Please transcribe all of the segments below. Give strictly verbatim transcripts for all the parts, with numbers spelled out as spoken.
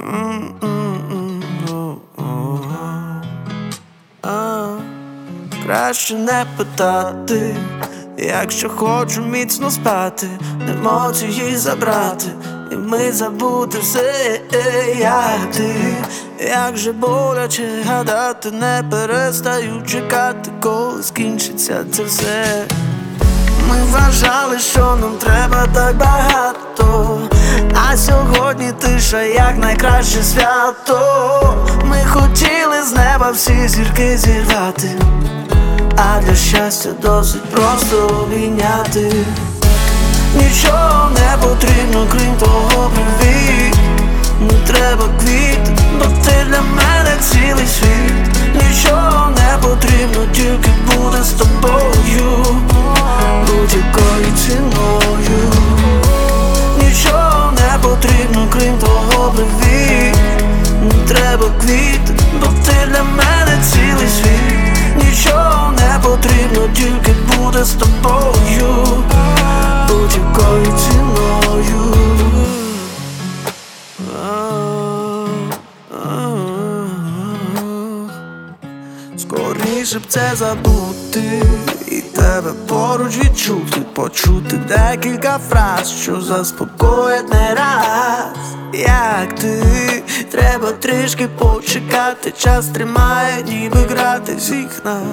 Краще не питати, якщо хочу міцно спати, емоції забрати, і ми забути все, як ти. Як же боляче гадати, не перестаю чекати, коли скінчиться це все. Ми вважали, що нам треба так багато, а сьогодні тиша, як найкраще свято. Ми хотіли з неба всі зірки зірвати, а для щастя досить просто обійняти. Нічого не потрібно, крім того, привіт. Не треба квіт, бо ти для мене цілий світ. Нічого не потрібно, тільки буде з тобою, будь-якою ціною. Нічого не потрібно, крім того, привіт. Не треба квіт, бо ти для мене цілий світ. Нічого не потрібно, тільки буде з тобою, будь-якою ціною. Скоріше б це забути і тебе поруч відчути, почути декілька фраз, що заспокоять не раз. Як ти, треба трішки почекати, час тримає, ніби грати всіх нас.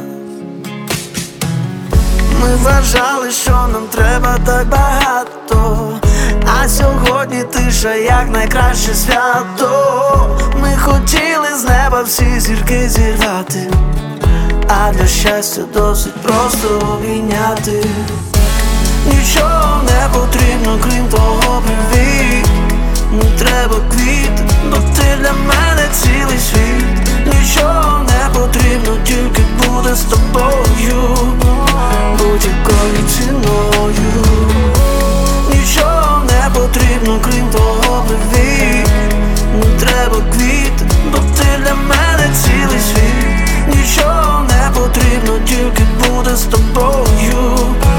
Ми вважали, що нам треба так багато, а сьогодні тиша, як найкраще свято. Ми хотіли з неба всі зірки зірвати, а для щастя досить просто обійняти. Нічого не потрібно, крім того, привіт. Не треба квіт, бо ти для мене цілий світ. Нічого не потрібно, тільки буде з тобою, будь-якою ціною. Нічого не потрібно, крім того, привіт. Не треба квіт, бо ти для мене цілий світ. Нічого не потрібно, тільки буде з тобою,